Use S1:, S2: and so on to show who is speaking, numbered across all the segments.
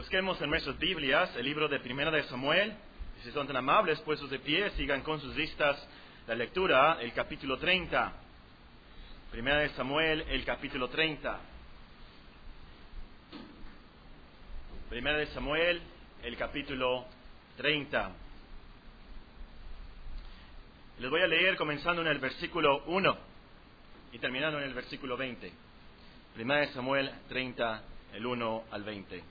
S1: Busquemos en nuestras Biblias el libro de Primera de Samuel. Si son tan amables, puestos de pie, sigan con sus listas la lectura, el capítulo 30. Primera de Samuel, el capítulo 30. Primera de Samuel, el capítulo 30. Les voy a leer comenzando en el versículo 1 y terminando en el versículo 20. Primera de Samuel 30, el 1 al 20.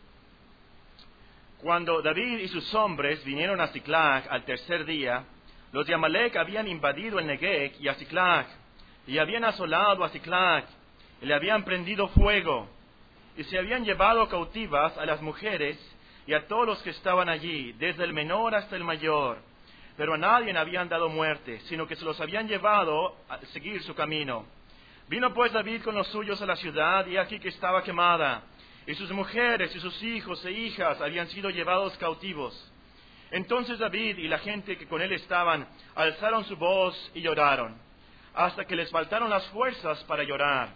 S1: Cuando David y sus hombres vinieron a Siclag al tercer día, los de Amalec habían invadido el Negueb y a Siclag, y habían asolado a Siclag, y le habían prendido fuego, y se habían llevado cautivas a las mujeres y a todos los que estaban allí, desde el menor hasta el mayor, pero a nadie habían dado muerte, sino que se los habían llevado a seguir su camino. Vino pues David con los suyos a la ciudad, y aquí que estaba quemada, y sus mujeres y sus hijos e hijas habían sido llevados cautivos. Entonces David y la gente que con él estaban alzaron su voz y lloraron, hasta que les faltaron las fuerzas para llorar.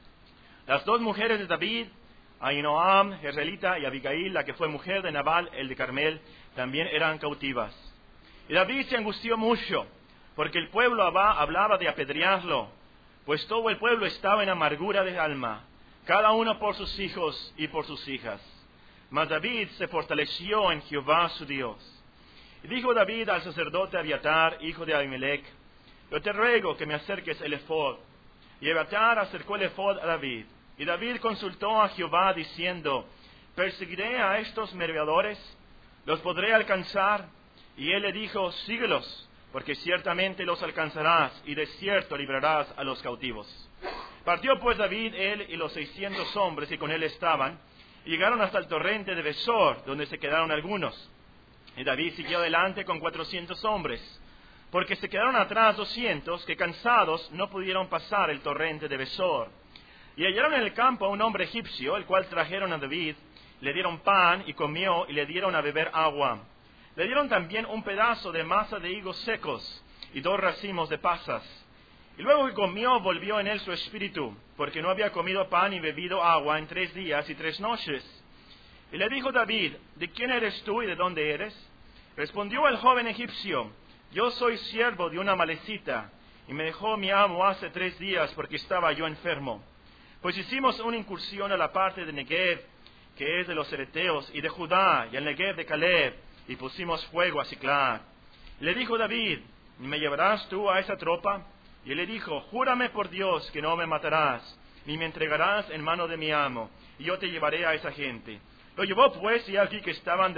S1: Las dos mujeres de David, Ahinoam, Jezreelita, y Abigail, la que fue mujer de Nabal, el de Carmel, también eran cautivas. Y David se angustió mucho, porque el pueblo hablaba de apedrearlo, pues todo el pueblo estaba en amargura de alma, cada uno por sus hijos y por sus hijas. Mas David se fortaleció en Jehová su Dios. Y dijo David al sacerdote Abiatar, hijo de Ahimelech: yo te ruego que me acerques el ephod. Y Abiatar acercó el ephod a David. Y David consultó a Jehová diciendo: ¿perseguiré a estos merodeadores? ¿Los podré alcanzar? Y él le dijo: síguelos, porque ciertamente los alcanzarás, y de cierto librarás a los cautivos. Partió pues David, él y los 600 hombres que con él estaban, y llegaron hasta el torrente de Besor, donde se quedaron algunos. Y David siguió adelante con 400 hombres, porque se quedaron atrás 200, que cansados no pudieron pasar el torrente de Besor. Y hallaron en el campo a un hombre egipcio, el cual trajeron a David, le dieron pan y comió, y le dieron a beber agua. Le dieron también un pedazo de masa de higos secos, y 2 racimos de pasas. Y luego que comió, volvió en él su espíritu, porque no había comido pan y bebido agua en 3 días y 3 noches. Y le dijo David: ¿de quién eres tú y de dónde eres? Respondió el joven egipcio: yo soy siervo de una amalecita, y me dejó mi amo hace 3 días porque estaba yo enfermo. Pues hicimos una incursión a la parte de Negueb, que es de los hereteos, y de Judá, y al Negueb de Caleb, y pusimos fuego a Siclag. Y le dijo David: ¿me llevarás tú a esa tropa? Y él le dijo: júrame por Dios que no me matarás, ni me entregarás en mano de mi amo, y yo te llevaré a esa gente. Lo llevó pues, y aquí que estaban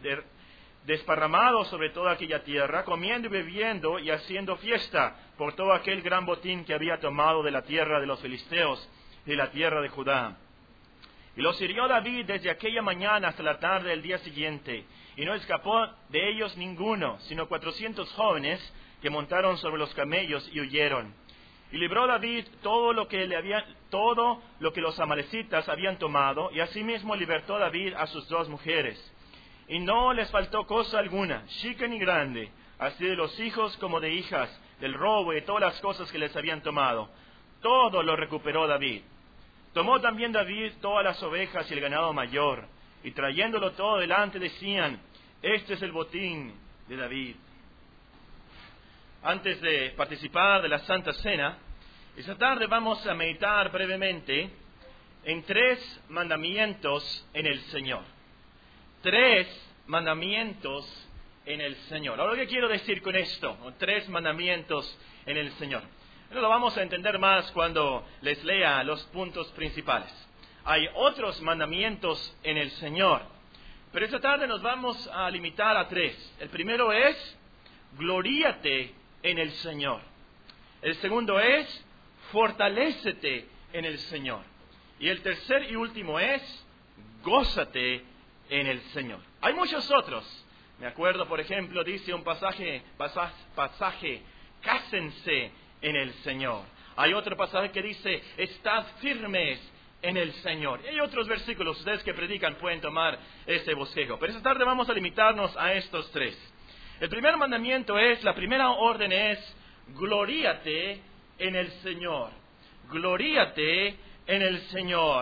S1: desparramados sobre toda aquella tierra, comiendo y bebiendo y haciendo fiesta por todo aquel gran botín que había tomado de la tierra de los filisteos y de la tierra de Judá. Y los hirió David desde aquella mañana hasta la tarde del día siguiente, y no escapó de ellos ninguno, sino 400 jóvenes que montaron sobre los camellos y huyeron. Y libró David todo lo que los amalecitas habían tomado, y asimismo libertó David a sus 2 mujeres. Y no les faltó cosa alguna, chica ni grande, así de los hijos como de hijas, del robo y todas las cosas que les habían tomado. Todo lo recuperó David. Tomó también David todas las ovejas y el ganado mayor, y trayéndolo todo delante decían: este es el botín de David. Antes de participar de la Santa Cena, esta tarde vamos a meditar brevemente en 3 mandamientos en el Señor. 3 mandamientos en el Señor. Ahora, ¿qué quiero decir con esto? 3 mandamientos en el Señor. Lo vamos a entender más cuando les lea los puntos principales. Hay otros mandamientos en el Señor, pero esta tarde nos vamos a limitar a 3. El primero es: gloríate en el Señor. El segundo es: fortalécete en el Señor. Y el tercer y último es: gózate en el Señor. Hay muchos otros. Me acuerdo, por ejemplo, dice un pasaje, cásense en el Señor. Hay otro pasaje que dice: estad firmes en el Señor. Y hay otros versículos, ustedes que predican pueden tomar ese bosquejo. Pero esta tarde vamos a limitarnos a estos 3. El primer mandamiento la primera orden es: gloríate en el Señor. Gloríate en el Señor.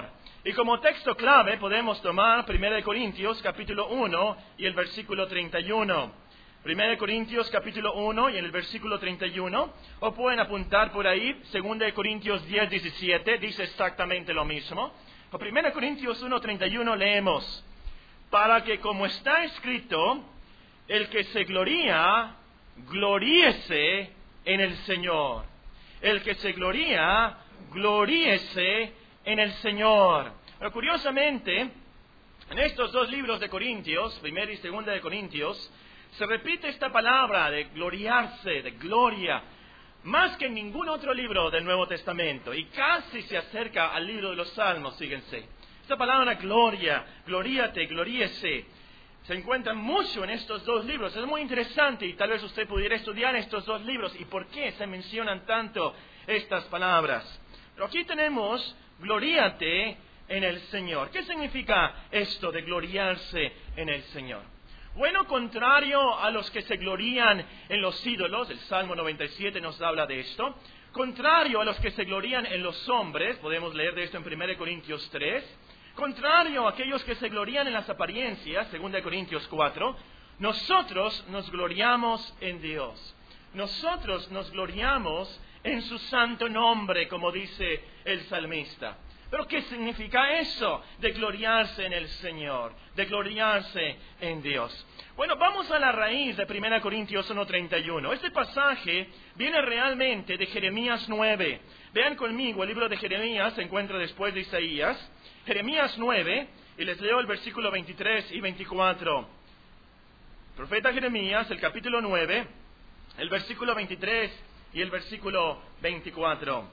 S1: Y como texto clave podemos tomar 1 Corintios capítulo 1 y el versículo 31. 1 Corintios capítulo 1 y en el versículo 31. O pueden apuntar por ahí, 2 Corintios 10, 17, dice exactamente lo mismo. O 1 Corintios 1, 31 leemos: para que como está escrito, el que se gloría, gloríese en el Señor. El que se gloría, gloríese en el Señor. Pero curiosamente, en estos dos libros de Corintios, 1 y 2 de Corintios, se repite esta palabra de gloriarse, de gloria, más que en ningún otro libro del Nuevo Testamento, y casi se acerca al libro de los Salmos, fíjense. Esta palabra gloria, gloríate, gloríese, se encuentra mucho en estos dos libros. Es muy interesante y tal vez usted pudiera estudiar estos dos libros y por qué se mencionan tanto estas palabras. Pero aquí tenemos gloríate en el Señor. ¿Qué significa esto de gloriarse en el Señor? Bueno, contrario a los que se glorían en los ídolos, el Salmo 97 nos habla de esto. Contrario a los que se glorían en los hombres, podemos leer de esto en 1 Corintios 3. Contrario a aquellos que se glorían en las apariencias, 2 Corintios 4, nosotros nos gloriamos en Dios. Nosotros nos gloriamos en su santo nombre, como dice el salmista. ¿Pero qué significa eso de gloriarse en el Señor, de gloriarse en Dios? Bueno, vamos a la raíz de 1 Corintios 1:31. Este pasaje viene realmente de Jeremías 9. Vean conmigo, el libro de Jeremías se encuentra después de Isaías. Jeremías 9, y les leo el versículo 23 y 24. Profeta Jeremías, el capítulo 9, el versículo 23 y el versículo 24.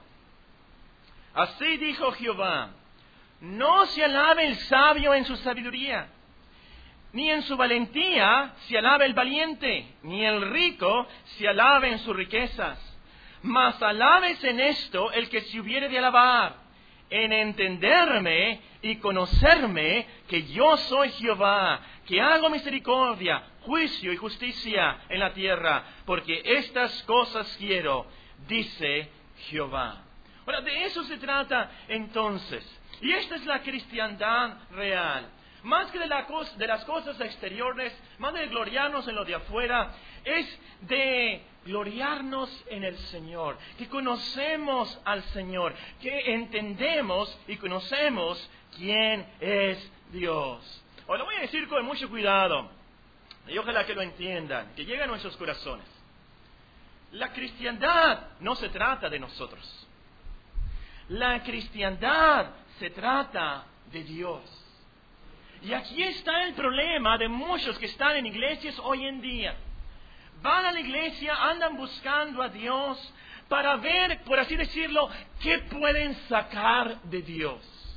S1: Así dijo Jehová: no se alabe el sabio en su sabiduría, ni en su valentía se alabe el valiente, ni el rico se alabe en sus riquezas. Mas alabes en esto el que se hubiere de alabar, en entenderme y conocerme que yo soy Jehová, que hago misericordia, juicio y justicia en la tierra, porque estas cosas quiero, dice Jehová. Ahora, de eso se trata entonces. Y esta es la cristiandad real. Más que de las cosas exteriores, más de gloriarnos en lo de afuera, es de gloriarnos en el Señor, que conocemos al Señor, que entendemos y conocemos quién es Dios. Ahora lo voy a decir con mucho cuidado, y ojalá que lo entiendan, que llegue a nuestros corazones. La cristiandad no se trata de nosotros. La cristiandad se trata de Dios. Y aquí está el problema de muchos que están en iglesias hoy en día. Van a la iglesia, andan buscando a Dios para ver, por así decirlo, qué pueden sacar de Dios.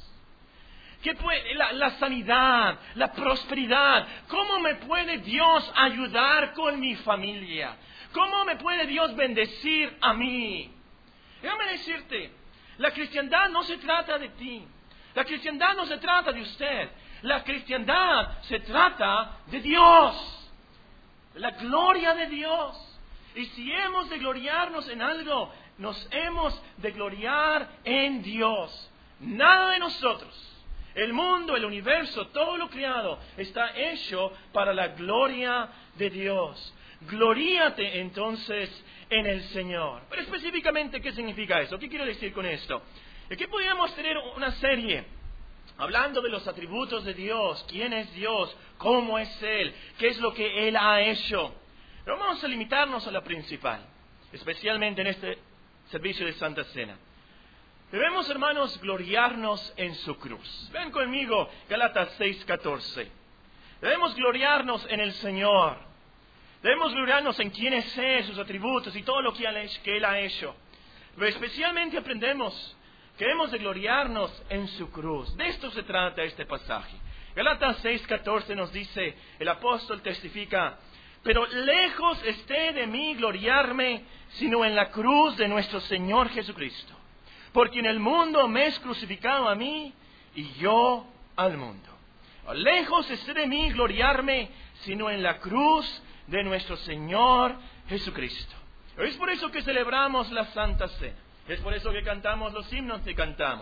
S1: La sanidad, la prosperidad. ¿Cómo me puede Dios ayudar con mi familia? ¿Cómo me puede Dios bendecir a mí? Déjame decirte, la cristiandad no se trata de ti. La cristiandad no se trata de usted. La cristiandad se trata de Dios, la gloria de Dios. Y si hemos de gloriarnos en algo, nos hemos de gloriar en Dios. Nada de nosotros. El mundo, el universo, todo lo creado está hecho para la gloria de Dios. Gloríate entonces en el Señor. Pero específicamente, ¿qué significa eso? ¿Qué quiero decir con esto? Aquí podríamos tener una serie hablando de los atributos de Dios, quién es Dios, cómo es Él, qué es lo que Él ha hecho. Pero vamos a limitarnos a la principal, especialmente en este servicio de Santa Cena. Debemos, hermanos, gloriarnos en su cruz. Ven conmigo, Gálatas 6:14. Debemos gloriarnos en el Señor. Debemos gloriarnos en quién es Él, sus atributos y todo lo que Él ha hecho. Pero especialmente aprendemos que hemos de gloriarnos en su cruz. De esto se trata este pasaje. Gálatas 6:14 nos dice, el apóstol testifica: pero lejos esté de mí gloriarme, sino en la cruz de nuestro Señor Jesucristo. Porque en el mundo me es crucificado a mí, y yo al mundo. Lejos esté de mí gloriarme, sino en la cruz de nuestro Señor Jesucristo. Es por eso que celebramos la Santa Cena. Es por eso que cantamos los himnos que cantamos.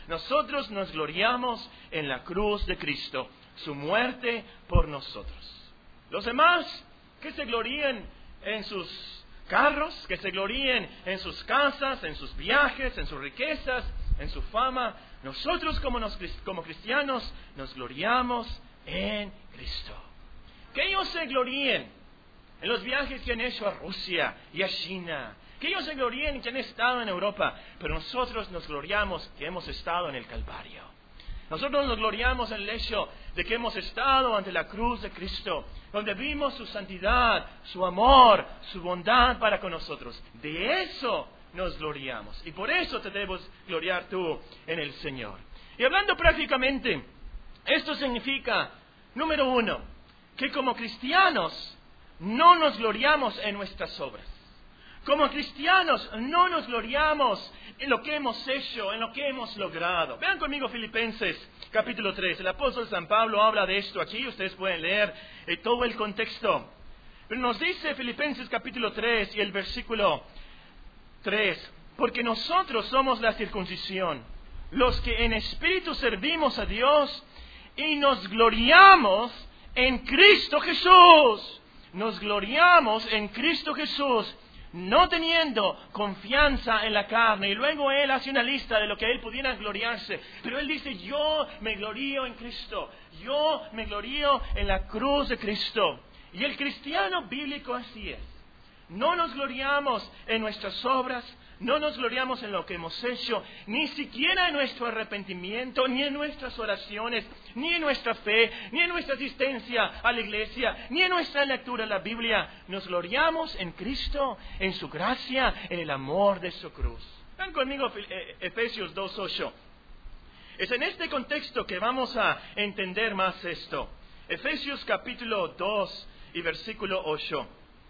S1: Nosotros nos gloriamos en la cruz de Cristo, su muerte por nosotros. Los demás, que se gloríen en sus carros, que se gloríen en sus casas, en sus viajes, en sus riquezas, en su fama. Nosotros como cristianos nos gloriamos en Cristo. Que ellos se gloríen en los viajes que han hecho a Rusia y a China. Que ellos se gloríen en que han estado en Europa. Pero nosotros nos gloriamos que hemos estado en el Calvario. Nosotros nos gloriamos en el hecho de que hemos estado ante la cruz de Cristo, donde vimos su santidad, su amor, su bondad para con nosotros. De eso nos gloriamos. Y por eso te debes gloriar tú en el Señor. Y hablando prácticamente, esto significa, número 1, que como cristianos no nos gloriamos en nuestras obras. Como cristianos no nos gloriamos en lo que hemos hecho, en lo que hemos logrado. Vean conmigo Filipenses capítulo 3. El apóstol San Pablo habla de esto aquí. Ustedes pueden leer todo el contexto. Pero nos dice Filipenses capítulo 3 y el versículo 3. Porque nosotros somos la circuncisión, los que en espíritu servimos a Dios y nos gloriamos en Cristo Jesús. Nos gloriamos en Cristo Jesús, no teniendo confianza en la carne. Y luego él hace una lista de lo que él pudiera gloriarse. Pero él dice, yo me glorío en Cristo. Yo me glorío en la cruz de Cristo. Y el cristiano bíblico así es. No nos gloriamos en nuestras obras, no nos gloriamos en lo que hemos hecho, ni siquiera en nuestro arrepentimiento, ni en nuestras oraciones, ni en nuestra fe, ni en nuestra asistencia a la iglesia, ni en nuestra lectura de la Biblia. Nos gloriamos en Cristo, en su gracia, en el amor de su cruz. Ven conmigo Efesios 2:8. Es en este contexto que vamos a entender más esto. Efesios capítulo 2 y versículo 8.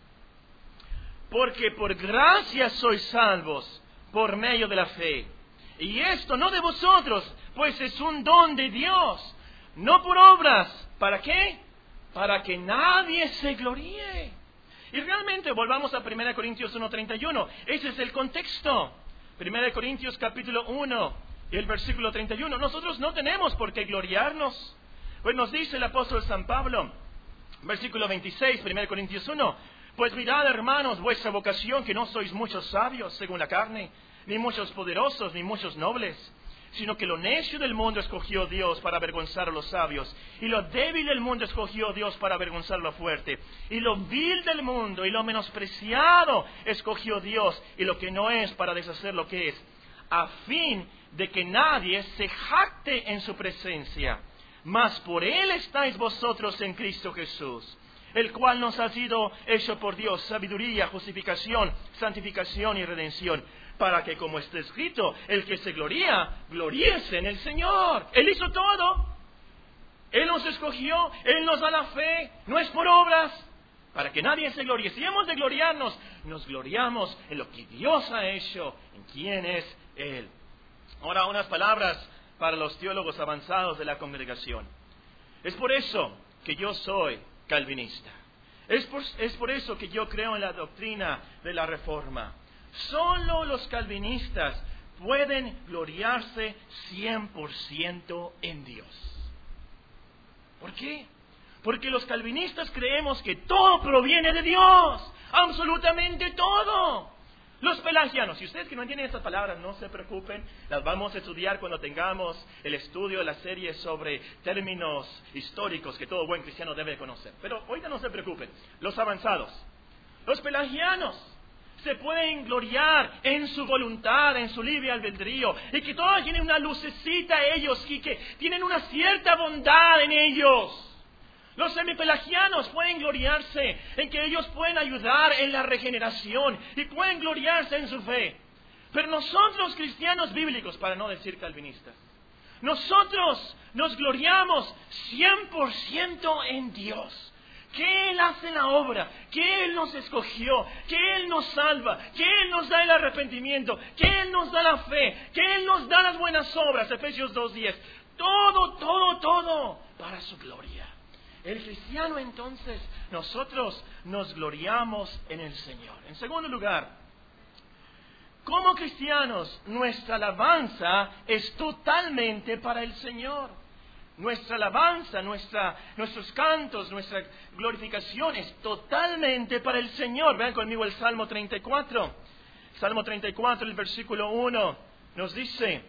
S1: Porque por gracia sois salvos por medio de la fe. Y esto no de vosotros, pues es un don de Dios, no por obras. ¿Para qué? Para que nadie se gloríe. Y realmente volvamos a 1 Corintios 1:31. Ese es el contexto. 1 Corintios capítulo 1 y el versículo 31. Nosotros no tenemos por qué gloriarnos. Pues nos dice el apóstol San Pablo, versículo 26, 1 Corintios 1. Pues mirad, hermanos, vuestra vocación, que no sois muchos sabios según la carne, ni muchos poderosos, ni muchos nobles, sino que lo necio del mundo escogió Dios para avergonzar a los sabios, y lo débil del mundo escogió Dios para avergonzar a lo fuerte, y lo vil del mundo y lo menospreciado escogió Dios, y lo que no es para deshacer lo que es, a fin de que nadie se jacte en su presencia. Mas por Él estáis vosotros en Cristo Jesús, el cual nos ha sido hecho por Dios sabiduría, justificación, santificación y redención, para que, como está escrito, el que se gloría, gloríese en el Señor. Él hizo todo. Él nos escogió, Él nos da la fe, no es por obras, para que nadie se gloríe. Si hemos de gloriarnos, nos gloriamos en lo que Dios ha hecho, en quién es Él. Ahora, unas palabras para los teólogos avanzados de la congregación. Es por eso que yo soy calvinista. Es por eso que yo creo en la doctrina de la Reforma. Solo los calvinistas pueden gloriarse 100% en Dios. ¿Por qué? Porque los calvinistas creemos que todo proviene de Dios, absolutamente todo. Los pelagianos, si ustedes que no entienden estas palabras, no se preocupen, las vamos a estudiar cuando tengamos el estudio de la serie sobre términos históricos que todo buen cristiano debe conocer. Pero ahorita no se preocupen, los avanzados, los pelagianos se pueden gloriar en su voluntad, en su libre albedrío, y que todos tienen una lucecita ellos, y que tienen una cierta bondad en ellos. Los semipelagianos pueden gloriarse en que ellos pueden ayudar en la regeneración y pueden gloriarse en su fe. Pero nosotros, cristianos bíblicos, para no decir calvinistas, nosotros nos gloriamos 100% en Dios. Que Él hace la obra, que Él nos escogió, que Él nos salva, que Él nos da el arrepentimiento, que Él nos da la fe, que Él nos da las buenas obras. Efesios 2:10. Todo para su gloria. El cristiano, entonces, nosotros nos gloriamos en el Señor. En segundo lugar, Como cristianos, nuestra alabanza es totalmente para el Señor. Nuestra alabanza, nuestros cantos, nuestra glorificación es totalmente para el Señor. Vean conmigo el Salmo 34. Salmo 34, el versículo 1, nos dice: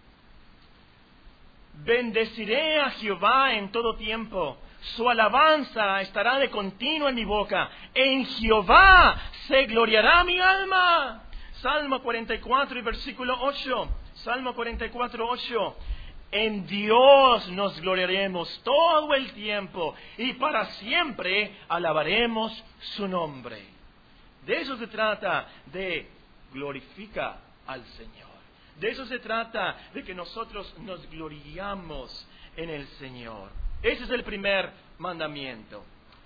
S1: bendeciré a Jehová en todo tiempo. Su alabanza estará de continuo en mi boca. En Jehová se gloriará mi alma. Salmo 44 y versículo 8. Salmo 44, 8. En Dios nos gloriaremos todo el tiempo y para siempre alabaremos su nombre. De eso se trata, de glorifica al Señor. De eso se trata, de que nosotros nos gloriamos en el Señor. Ese es el primer mandamiento.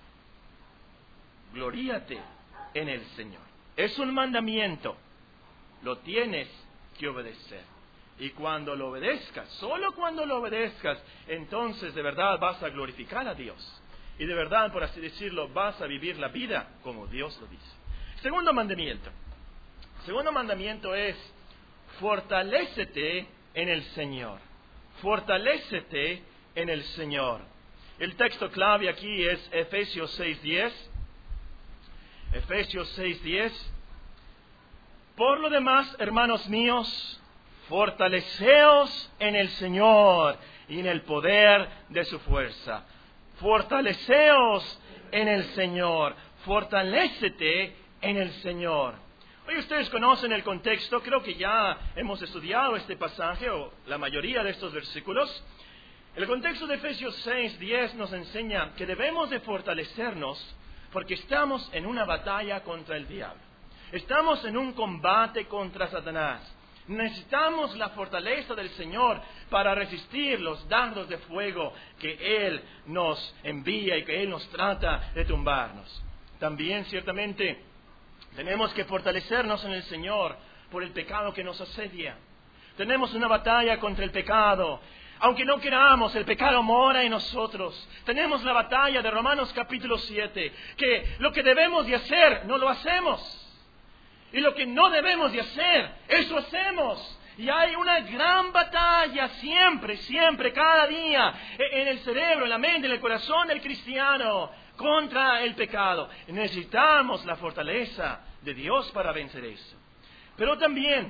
S1: Gloríate en el Señor. Es un mandamiento. Lo tienes que obedecer. Y cuando lo obedezcas, solo cuando lo obedezcas, entonces de verdad vas a glorificar a Dios. Y de verdad, por así decirlo, vas a vivir la vida como Dios lo dice. Segundo mandamiento. Segundo mandamiento es: fortalécete en el Señor. Fortalécete en el Señor. El texto clave aquí es Efesios 6:10. Efesios 6:10. Por lo demás, hermanos míos, fortaleceos en el Señor y en el poder de su fuerza. Fortaleceos en el Señor. Fortalécete en el Señor. Hoy ustedes conocen el contexto, creo que ya hemos estudiado este pasaje o la mayoría de estos versículos. El contexto de Efesios 6:10 nos enseña que debemos de fortalecernos porque estamos en una batalla contra el diablo. Estamos en un combate contra Satanás. Necesitamos la fortaleza del Señor para resistir los dardos de fuego que Él nos envía y que Él nos trata de tumbarnos. También, ciertamente, tenemos que fortalecernos en el Señor por el pecado que nos asedia. Tenemos una batalla contra el pecado. Aunque no queramos, el pecado mora en nosotros. Tenemos la batalla de Romanos capítulo 7, que lo que debemos de hacer, no lo hacemos. Y lo que no debemos de hacer, eso hacemos. Y hay una gran batalla siempre, cada día, en el cerebro, en la mente, en el corazón del cristiano, contra el pecado. Necesitamos la fortaleza de Dios para vencer eso. Pero también,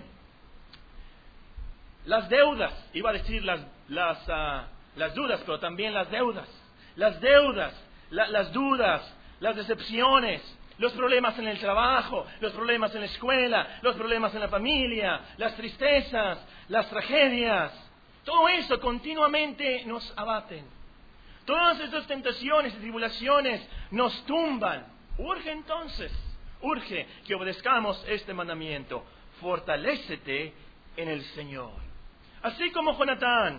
S1: las deudas, iba a decir las dudas, pero también las deudas. Las dudas, las decepciones, los problemas en el trabajo, los problemas en la escuela, los problemas en la familia, las tristezas, las tragedias. Todo eso continuamente nos abaten. Todas estas tentaciones y tribulaciones nos tumban. Urge que obedezcamos este mandamiento. Fortalécete en el Señor. Así como Jonatán,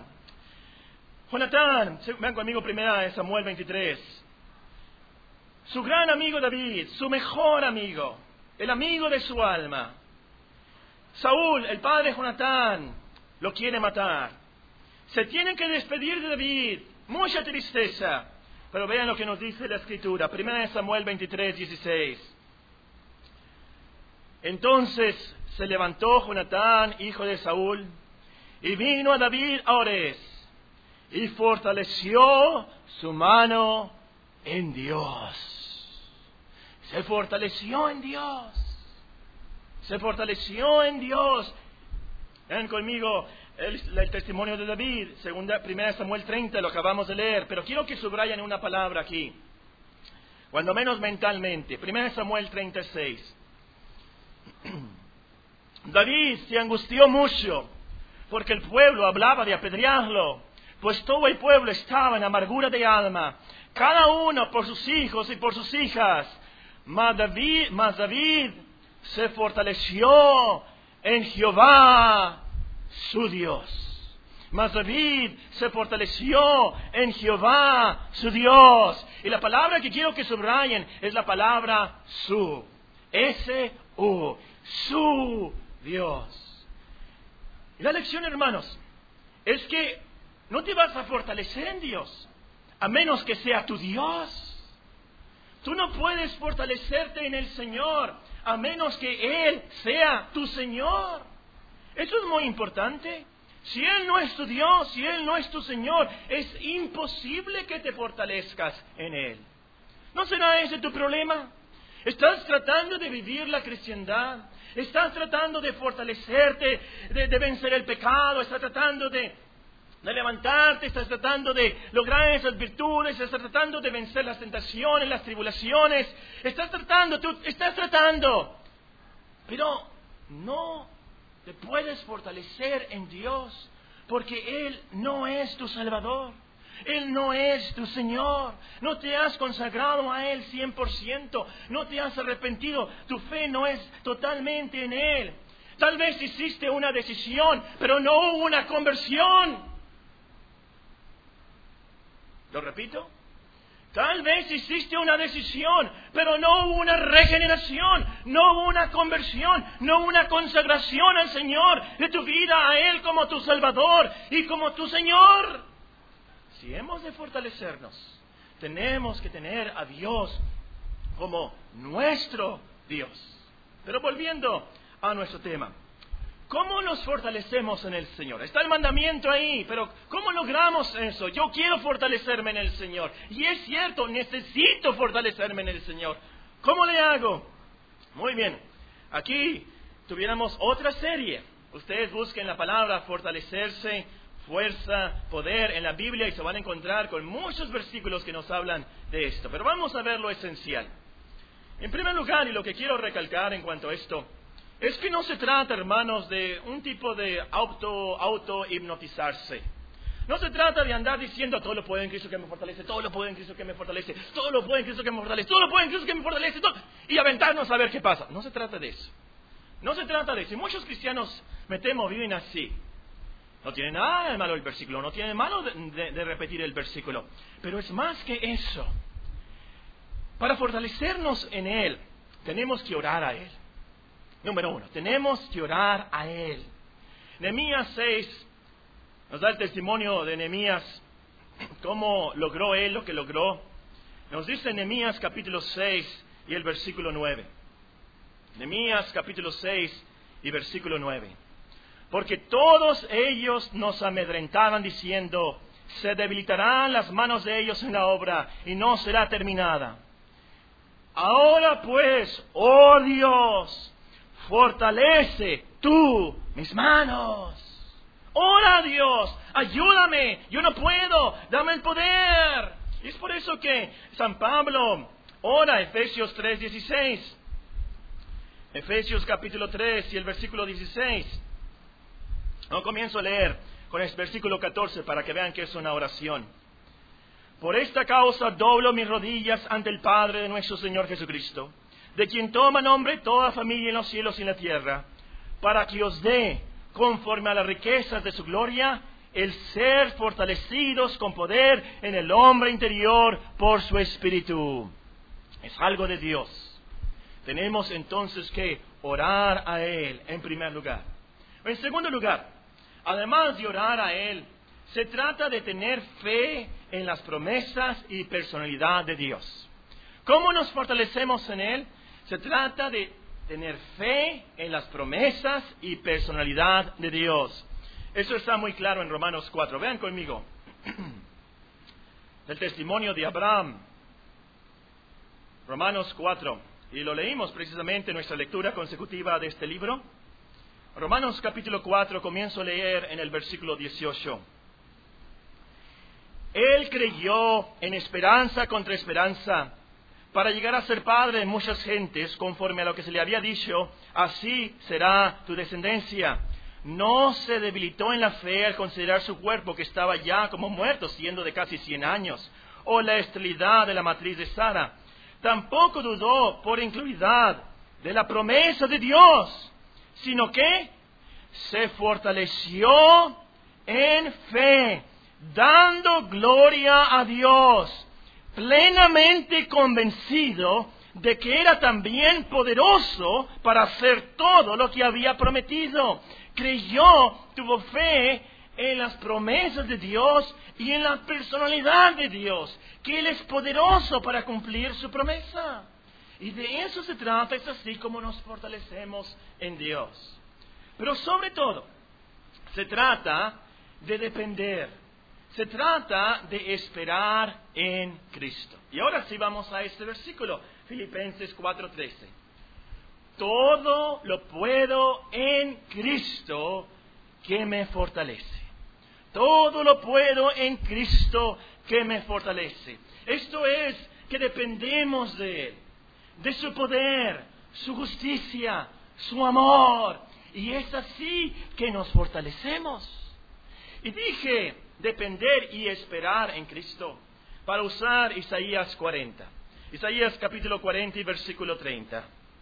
S1: vean conmigo 1 Samuel 23. Su gran amigo David, su mejor amigo, el amigo de su alma. Saúl, el padre de Jonatán, lo quiere matar. Se tienen que despedir de David, mucha tristeza. Pero vean lo que nos dice la Escritura, 1 Samuel 23, 16. Entonces se levantó Jonatán, hijo de Saúl, y vino a David a Orés, y fortaleció su mano en Dios. Se fortaleció en Dios. Vean conmigo el testimonio de David, 1 Samuel 30, lo acabamos de leer, pero quiero que subrayen una palabra aquí, cuando menos mentalmente. 1 Samuel 36. David se angustió mucho porque el pueblo hablaba de apedrearlo, pues todo el pueblo estaba en amargura de alma, cada uno por sus hijos y por sus hijas. Mas David se fortaleció en Jehová su Dios. Mas David se fortaleció en Jehová su Dios. Y la palabra que quiero que subrayen es la palabra su. S-U. Su Dios. Y la lección, hermanos, es que no te vas a fortalecer en Dios a menos que sea tu Dios. Tú no puedes fortalecerte en el Señor a menos que Él sea tu Señor. Eso es muy importante. Si Él no es tu Dios, si Él no es tu Señor, es imposible que te fortalezcas en Él. ¿No será ese tu problema? ¿Estás tratando de vivir la cristiandad? ¿Estás tratando de fortalecerte, de vencer el pecado? ¿Estás tratando de levantarte? ¿Estás tratando de lograr esas virtudes? ¿Estás tratando de vencer las tentaciones, las tribulaciones? Estás tratando. Pero no te puedes fortalecer en Dios porque Él no es tu Salvador. Él no es tu Señor. No te has consagrado a Él 100%. No te has arrepentido. Tu fe no es totalmente en Él. Tal vez hiciste una decisión, pero no hubo una conversión. ¿Lo repito? Tal vez hiciste una decisión, pero no hubo una regeneración, no hubo una conversión, no hubo una consagración al Señor de tu vida a Él como tu Salvador y como tu Señor. Si hemos de fortalecernos, tenemos que tener a Dios como nuestro Dios. Pero volviendo a nuestro tema, ¿cómo nos fortalecemos en el Señor? Está el mandamiento ahí, pero ¿cómo logramos eso? Yo quiero fortalecerme en el Señor. Y es cierto, necesito fortalecerme en el Señor. ¿Cómo le hago? Muy bien, aquí tuviéramos otra serie. Ustedes busquen la palabra fortalecerse, fuerza, poder en la Biblia y se van a encontrar con muchos versículos que nos hablan de esto. Pero vamos a ver lo esencial. En primer lugar, y lo que quiero recalcar en cuanto a esto, es que no se trata, hermanos, de un tipo de auto-hipnotizarse. No se trata de andar diciendo, todo lo puedo en Cristo que me fortalece, todo lo puedo en Cristo que me fortalece, todo lo puedo en Cristo que me fortalece, todo lo puedo en Cristo que me fortalece, todo, y aventarnos a ver qué pasa. No se trata de eso. No se trata de eso. Y muchos cristianos, me temo, viven así. No tiene nada de malo el versículo, no tiene de malo de repetir el versículo. Pero es más que eso. Para fortalecernos en Él, tenemos que orar a Él. Número 1, tenemos que orar a Él. Nehemías 6 nos da el testimonio de Nehemías, cómo logró él lo que logró. Nos dice Nehemías capítulo 6 y el versículo 9. Nehemías capítulo 6 y versículo 9. Porque todos ellos nos amedrentaban diciendo, se debilitarán las manos de ellos en la obra y no será terminada. Ahora pues, oh Dios, fortalece tú mis manos. Ora a Dios, ayúdame, yo no puedo, dame el poder. Y es por eso que San Pablo ora, Efesios 3:16. Efesios capítulo 3 y el versículo 16. No comienzo a leer con el versículo 14 para que vean que es una oración. Por esta causa doblo mis rodillas ante el Padre de nuestro Señor Jesucristo, de quien toma nombre toda familia en los cielos y en la tierra, para que os dé, conforme a las riquezas de su gloria, el ser fortalecidos con poder en el hombre interior por su Espíritu. Es algo de Dios. Tenemos entonces que orar a Él en primer lugar. En segundo lugar, además de orar a Él, se trata de tener fe en las promesas y personalidad de Dios. ¿Cómo nos fortalecemos en Él? Se trata de tener fe en las promesas y personalidad de Dios. Eso está muy claro en Romanos 4. Vean conmigo el testimonio de Abraham. Romanos 4. Y lo leímos precisamente en nuestra lectura consecutiva de este libro. Romanos capítulo 4, comienzo a leer en el versículo 18. Él creyó en esperanza contra esperanza, para llegar a ser padre de muchas gentes, conforme a lo que se le había dicho, así será tu descendencia. No se debilitó en la fe al considerar su cuerpo, que estaba ya como muerto, siendo de casi 100 años, o la esterilidad de la matriz de Sara. Tampoco dudó por incredulidad de la promesa de Dios, sino que se fortaleció en fe, dando gloria a Dios, plenamente convencido de que era también poderoso para hacer todo lo que había prometido. Creyó, tuvo fe en las promesas de Dios y en la personalidad de Dios, que Él es poderoso para cumplir su promesa. Y de eso se trata, es así como nos fortalecemos en Dios. Pero sobre todo, se trata de depender, se trata de esperar en Cristo. Y ahora sí vamos a este versículo, Filipenses 4:13. Todo lo puedo en Cristo que me fortalece. Todo lo puedo en Cristo que me fortalece. Esto es que dependemos de Él, de su poder, su justicia, su amor. Y es así que nos fortalecemos. Y dije depender y esperar en Cristo para usar Isaías 40. Isaías capítulo 40 y versículo 30.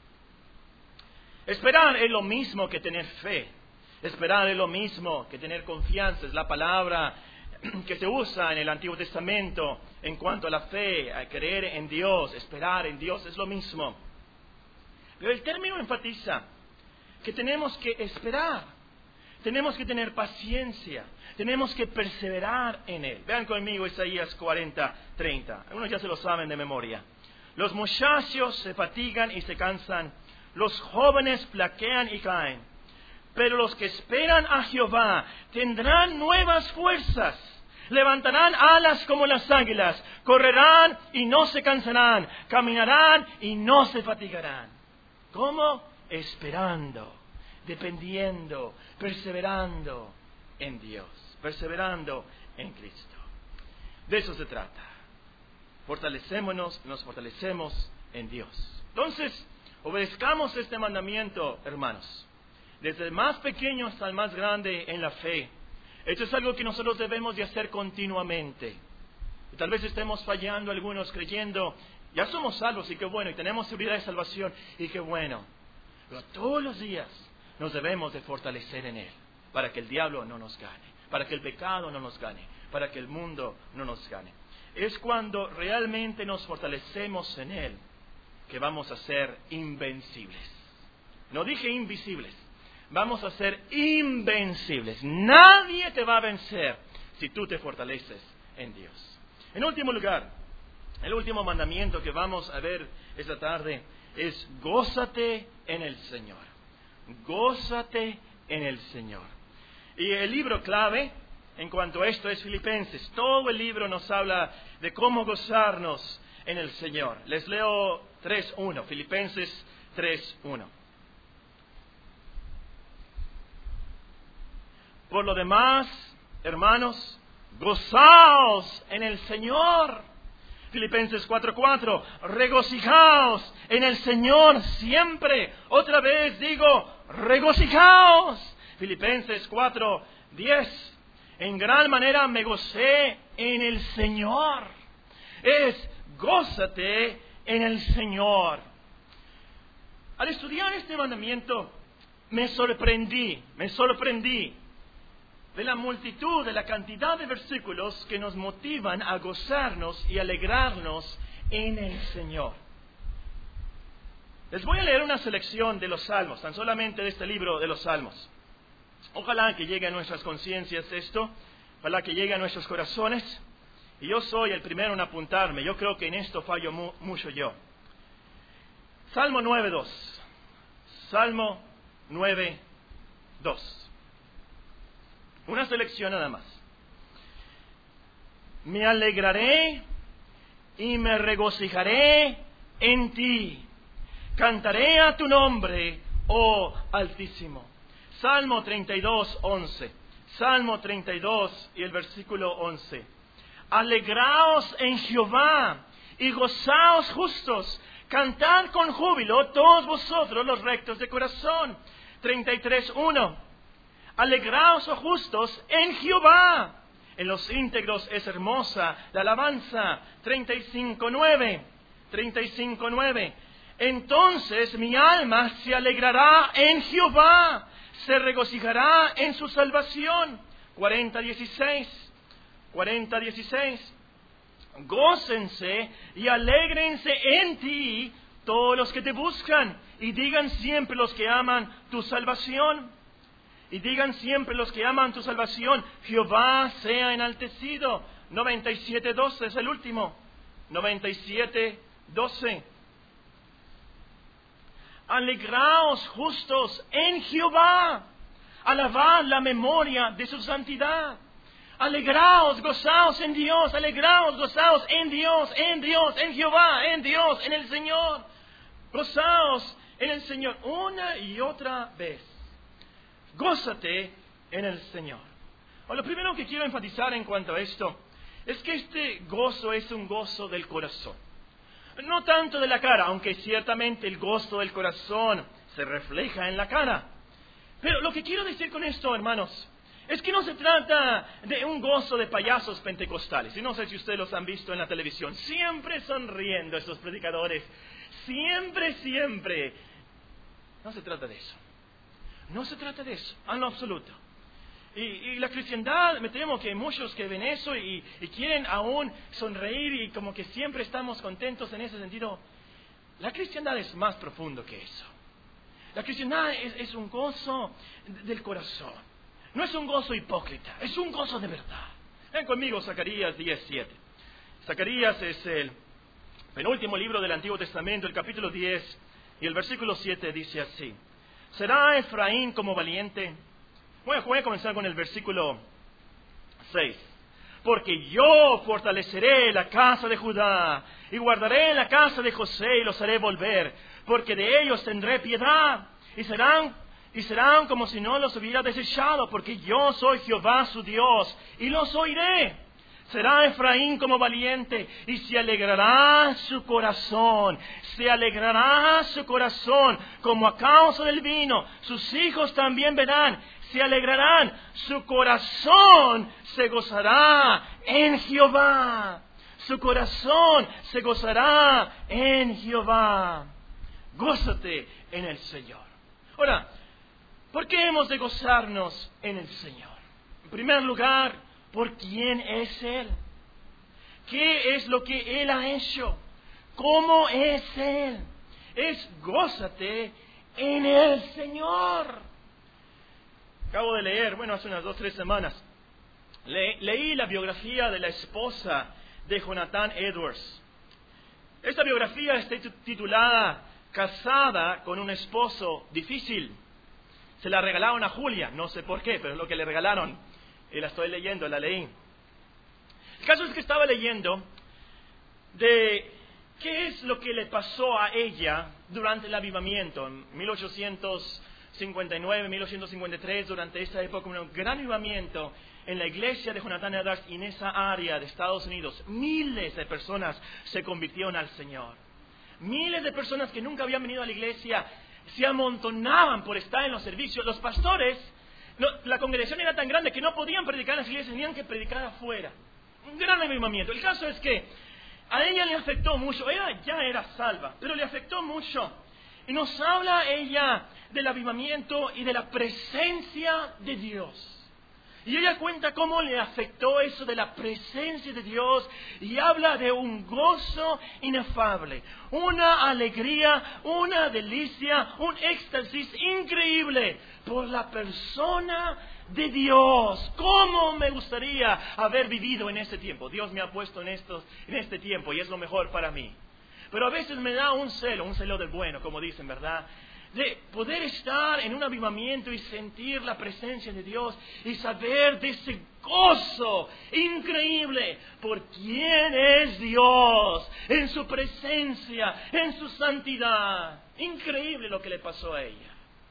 S1: Esperar es lo mismo que tener fe. Esperar es lo mismo que tener confianza. Es la palabra que se usa en el Antiguo Testamento en cuanto a la fe, a creer en Dios, esperar en Dios, es lo mismo. Pero el término enfatiza que tenemos que esperar, tenemos que tener paciencia, tenemos que perseverar en Él. Vean conmigo Isaías 40:30. Algunos ya se lo saben de memoria. Los muchachos se fatigan y se cansan, los jóvenes flaquean y caen. Pero los que esperan a Jehová tendrán nuevas fuerzas, levantarán alas como las águilas, correrán y no se cansarán, caminarán y no se fatigarán. ¿Cómo? Esperando, dependiendo, perseverando en Dios, perseverando en Cristo. De eso se trata. Fortalecémonos, nos fortalecemos en Dios. Entonces, obedezcamos este mandamiento, hermanos. Desde el más pequeño hasta el más grande en la fe. Esto es algo que nosotros debemos de hacer continuamente. Y tal vez estemos fallando algunos creyendo, ya somos salvos y qué bueno, y tenemos seguridad de salvación y qué bueno. Pero todos los días nos debemos de fortalecer en Él, para que el diablo no nos gane, para que el pecado no nos gane, para que el mundo no nos gane. Es cuando realmente nos fortalecemos en Él que vamos a ser invencibles. No dije invisibles. Vamos a ser invencibles. Nadie te va a vencer si tú te fortaleces en Dios. En último lugar, el último mandamiento que vamos a ver esta tarde es gózate en el Señor. Gózate en el Señor. Y el libro clave en cuanto a esto es Filipenses. Todo el libro nos habla de cómo gozarnos en el Señor. Les leo 3:1, Filipenses 3:1. Por lo demás, hermanos, gozaos en el Señor. Filipenses 4:4, regocijaos en el Señor siempre. Otra vez digo, regocijaos. Filipenses 4:10, en gran manera me gocé en el Señor. Es gózate en el Señor. Al estudiar este mandamiento, me sorprendí de la multitud, de la cantidad de versículos que nos motivan a gozarnos y alegrarnos en el Señor. Les voy a leer una selección de los Salmos, tan solamente de este libro de los Salmos. Ojalá que llegue a nuestras conciencias esto, ojalá que llegue a nuestros corazones. Y yo soy el primero en apuntarme, yo creo que en esto fallo mucho yo. Salmo 9:2. Salmo 9:2. Una selección nada más. Me alegraré y me regocijaré en ti. Cantaré a tu nombre, oh Altísimo. Salmo 32:11. Salmo 32 y el versículo 11. Alegraos en Jehová y gozaos justos. Cantad con júbilo todos vosotros los rectos de corazón. 33:1. Alegraos, oh justos, en Jehová. En los íntegros es hermosa la alabanza. 35:9. 35:9. Entonces mi alma se alegrará en Jehová, se regocijará en su salvación. 40:16. 40:16. Gócense y alégrense en ti todos los que te buscan, y digan siempre los que aman tu salvación. Y digan siempre los que aman tu salvación, Jehová sea enaltecido. 97:12 es el último. 97:12. Alegraos justos en Jehová. Alabad la memoria de su santidad. Alegraos, gozaos en Dios. Alegraos, gozaos en Dios, en Dios, en Jehová, en Dios, en el Señor. Gozaos en el Señor una y otra vez. Gózate en el Señor. Lo primero que quiero enfatizar en cuanto a esto es que este gozo es un gozo del corazón. No tanto de la cara, aunque ciertamente el gozo del corazón se refleja en la cara. Pero lo que quiero decir con esto, hermanos, es que no se trata de un gozo de payasos pentecostales. Y no sé si ustedes los han visto en la televisión. Siempre sonriendo estos predicadores. Siempre. No se trata de eso. No se trata de eso, en lo absoluto. Y la cristiandad, me temo que muchos que ven eso y quieren aún sonreír y como que siempre estamos contentos en ese sentido. La cristiandad es más profundo que eso. La cristiandad es un gozo del corazón. No es un gozo hipócrita, es un gozo de verdad. Ven conmigo Zacarías 10:7. Zacarías es el penúltimo libro del Antiguo Testamento, el capítulo 10 y el versículo 7 dice así. ¿Será Efraín como valiente? Voy a comenzar con el versículo 6. Porque yo fortaleceré la casa de Judá y guardaré la casa de José y los haré volver, porque de ellos tendré piedad y serán como si no los hubiera desechado, porque yo soy Jehová su Dios y los oiré. Será Efraín como valiente y se alegrará su corazón como a causa del vino. Sus hijos también verán, se alegrarán, su corazón se gozará en Jehová. Su corazón se gozará en Jehová. Gózate en el Señor. Ahora, ¿por qué hemos de gozarnos en el Señor? En primer lugar, ¿por quién es Él? ¿Qué es lo que Él ha hecho? ¿Cómo es Él? Es gózate en el Señor. Acabo de leer, hace unas 2-3 semanas, leí la biografía de la esposa de Jonathan Edwards. Esta biografía está titulada Casada con un esposo difícil. Se la regalaron a Julia, no sé por qué, pero es lo que le regalaron. Y la estoy leyendo, la leí. El caso es que estaba leyendo de qué es lo que le pasó a ella durante el avivamiento, en 1859, 1853, durante esa época, un gran avivamiento en la iglesia de Jonathan Edwards y en esa área de Estados Unidos. Miles de personas se convirtieron al Señor. Miles de personas que nunca habían venido a la iglesia se amontonaban por estar en los servicios. Los pastores, la congregación era tan grande que no podían predicar en las iglesias, tenían que predicar afuera. Un gran avivamiento. El caso es que a ella le afectó mucho. Ella ya era salva, pero le afectó mucho. Y nos habla ella del avivamiento y de la presencia de Dios. Y ella cuenta cómo le afectó eso de la presencia de Dios y habla de un gozo inefable, una alegría, una delicia, un éxtasis increíble por la persona de Dios. ¿Cómo me gustaría haber vivido en este tiempo? Dios me ha puesto en este tiempo y es lo mejor para mí. Pero a veces me da un celo del bueno, como dicen, ¿verdad? De poder estar en un avivamiento y sentir la presencia de Dios y saber de ese gozo increíble por quién es Dios, en su presencia, en su santidad. Increíble lo que le pasó a ella.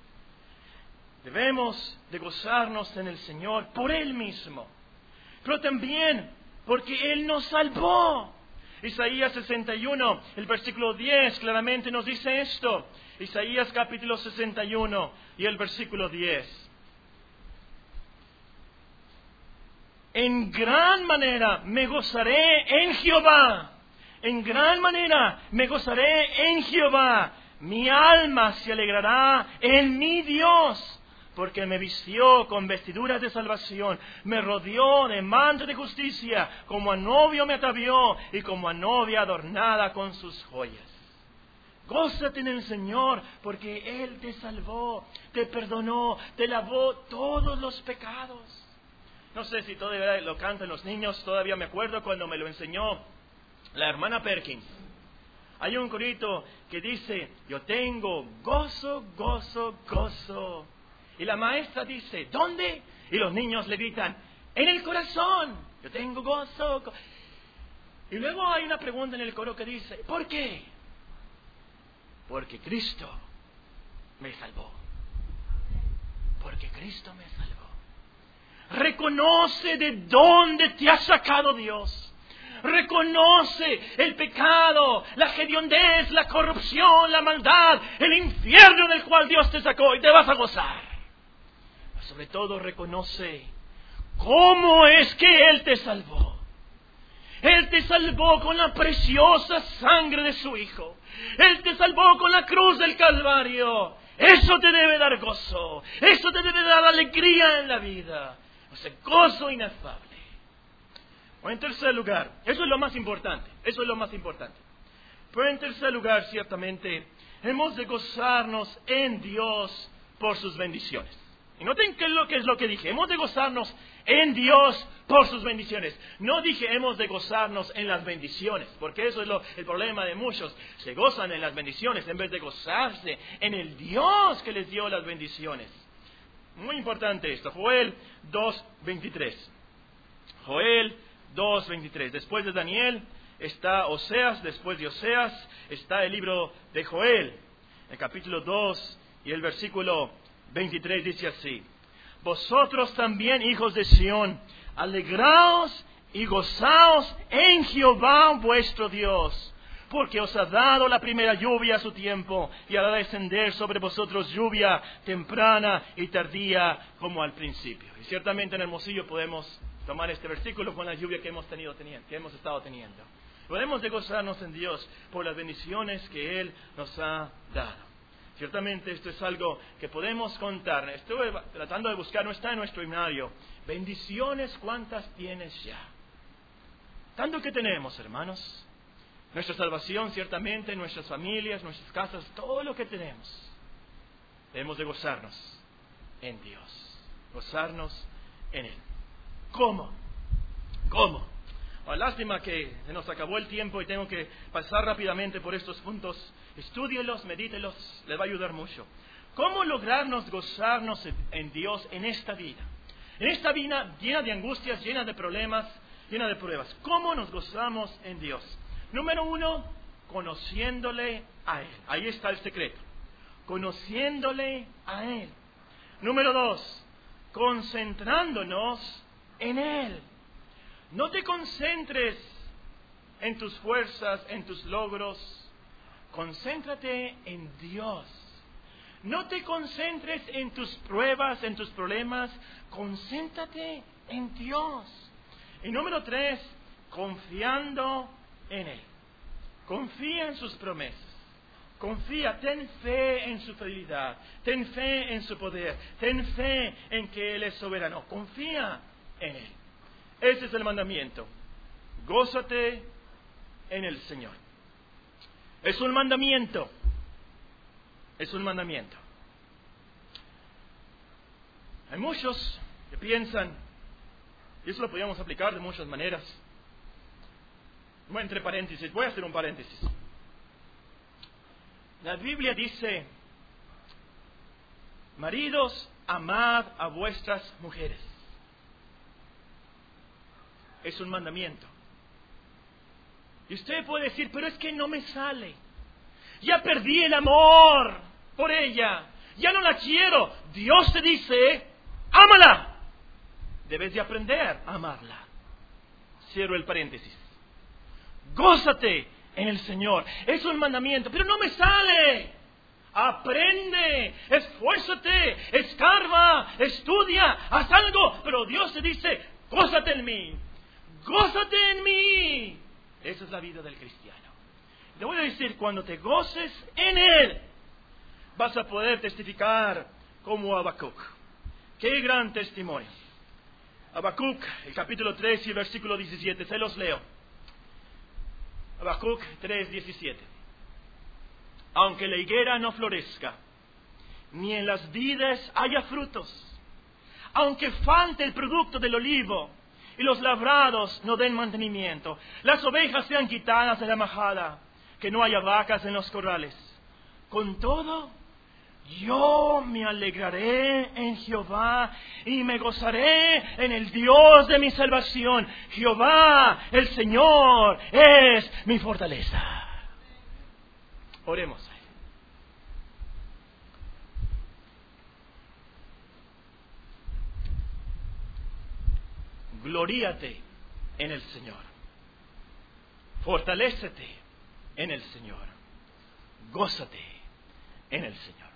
S1: Debemos de gozarnos en el Señor por Él mismo, pero también porque Él nos salvó. Isaías 61, el versículo 10 claramente nos dice esto. Isaías capítulo 61 y el versículo 10. En gran manera me gozaré en Jehová. En gran manera me gozaré en Jehová. Mi alma se alegrará en mi Dios. Porque me vistió con vestiduras de salvación, me rodeó de manto de justicia, como a novio me atavió y como a novia adornada con sus joyas. Gózate en el Señor, porque Él te salvó, te perdonó, te lavó todos los pecados. No sé si todavía lo cantan los niños, todavía me acuerdo cuando me lo enseñó la hermana Perkins. Hay un corito que dice, yo tengo gozo, gozo, gozo. Y la maestra dice, ¿dónde? Y los niños le gritan, en el corazón, yo tengo gozo. Y luego hay una pregunta en el coro que dice, ¿por qué? Porque Cristo me salvó. Porque Cristo me salvó. Reconoce de dónde te ha sacado Dios. Reconoce el pecado, la hediondez, la corrupción, la maldad, el infierno del cual Dios te sacó y te vas a gozar. Pero sobre todo reconoce cómo es que Él te salvó. Él te salvó con la preciosa sangre de su Hijo. Él te salvó con la cruz del Calvario. Eso te debe dar gozo. Eso te debe dar alegría en la vida. O sea, gozo inefable. O en tercer lugar, eso es lo más importante. Eso es lo más importante. Pero en tercer lugar, ciertamente, hemos de gozarnos en Dios por sus bendiciones. Y noten qué es lo que dije. Hemos de gozarnos en Dios por sus bendiciones. No dije hemos de gozarnos en las bendiciones, porque eso es el problema de muchos. Se gozan en las bendiciones en vez de gozarse en el Dios que les dio las bendiciones. Muy importante esto. Joel 2:23. Joel 2:23. Después de Daniel está Oseas. Después de Oseas está el libro de Joel. El capítulo 2 y el versículo 23 dice así: vosotros también, hijos de Sión, alegraos y gozaos en Jehová vuestro Dios, porque os ha dado la primera lluvia a su tiempo, y hará descender sobre vosotros lluvia temprana y tardía como al principio. Y ciertamente en Hermosillo podemos tomar este versículo con la lluvia que hemos estado teniendo. Podemos de gozarnos en Dios por las bendiciones que Él nos ha dado. Ciertamente esto es algo que podemos contar. Estuve tratando de buscar, no está en nuestro himnario. Bendiciones, ¿cuántas tienes ya? Tanto que tenemos, hermanos. Nuestra salvación, ciertamente, nuestras familias, nuestras casas, todo lo que tenemos. Debemos de gozarnos en Dios. Gozarnos en Él. ¿Cómo? Lástima que se nos acabó el tiempo y tengo que pasar rápidamente por estos puntos. Estúdielos, medítelos, les va a ayudar mucho. ¿Cómo lograrnos gozarnos en Dios en esta vida? En esta vida llena de angustias, llena de problemas, llena de pruebas. ¿Cómo nos gozamos en Dios? Número 1, conociéndole a Él. Ahí está el secreto. Conociéndole a Él. Número 2, concentrándonos en Él. No te concentres en tus fuerzas, en tus logros. Concéntrate en Dios. No te concentres en tus pruebas, en tus problemas. Concéntrate en Dios. Y número 3, confiando en Él. Confía en sus promesas. Confía, ten fe en su fidelidad. Ten fe en su poder. Ten fe en que Él es soberano. Confía en Él. Ese es el mandamiento. Gózate en el Señor. Es un mandamiento. Es un mandamiento. Hay muchos que piensan, y eso lo podríamos aplicar de muchas maneras. Entre paréntesis, voy a hacer un paréntesis. La Biblia dice: maridos, amad a vuestras mujeres. Es un mandamiento. Y usted puede decir, pero es que no me sale. Ya perdí el amor por ella. Ya no la quiero. Dios te dice, ámala. Debes de aprender a amarla. Cierro el paréntesis. Gózate en el Señor. Es un mandamiento, pero no me sale. Aprende, esfuérzate, escarba, estudia, haz algo. Pero Dios te dice, gózate en mí. Gózate en mí. Esa es la vida del cristiano. Te voy a decir, cuando te goces en Él, vas a poder testificar como Habacuc. ¡Qué gran testimonio! Habacuc, el capítulo 3 y el versículo 17, se los leo. Habacuc 3:17. aunque la higuera no florezca, ni en las vides haya frutos, aunque falte el producto del olivo, y los labrados no den mantenimiento, las ovejas sean quitadas de la majada, que no haya vacas en los corrales. Con todo, yo me alegraré en Jehová y me gozaré en el Dios de mi salvación. Jehová, el Señor, es mi fortaleza. Oremos a Él. Gloríate en el Señor. Fortalécete en el Señor. Gózate en el Señor.